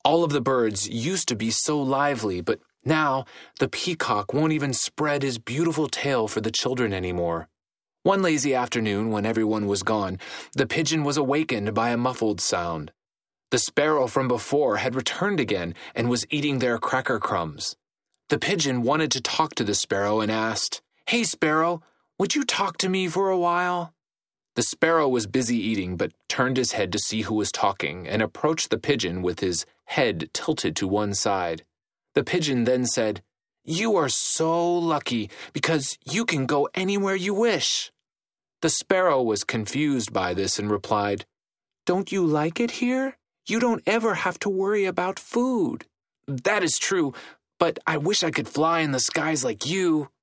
All of the birds used to be so lively, but now the peacock won't even spread his beautiful tail for the children anymore. One lazy afternoon, when everyone was gone, the pigeon was awakened by a muffled sound. The sparrow from before had returned again and was eating their cracker crumbs. The pigeon wanted to talk to the sparrow and asked, "Hey, sparrow, would you talk to me for a while?" The sparrow was busy eating, but turned his head to see who was talking and approached the pigeon with his head tilted to one side. The pigeon then said, "You are so lucky because you can go anywhere you wish." The sparrow was confused by this and replied, "Don't you like it here? You don't ever have to worry about food." "That is true, but I wish I could fly in the skies like you."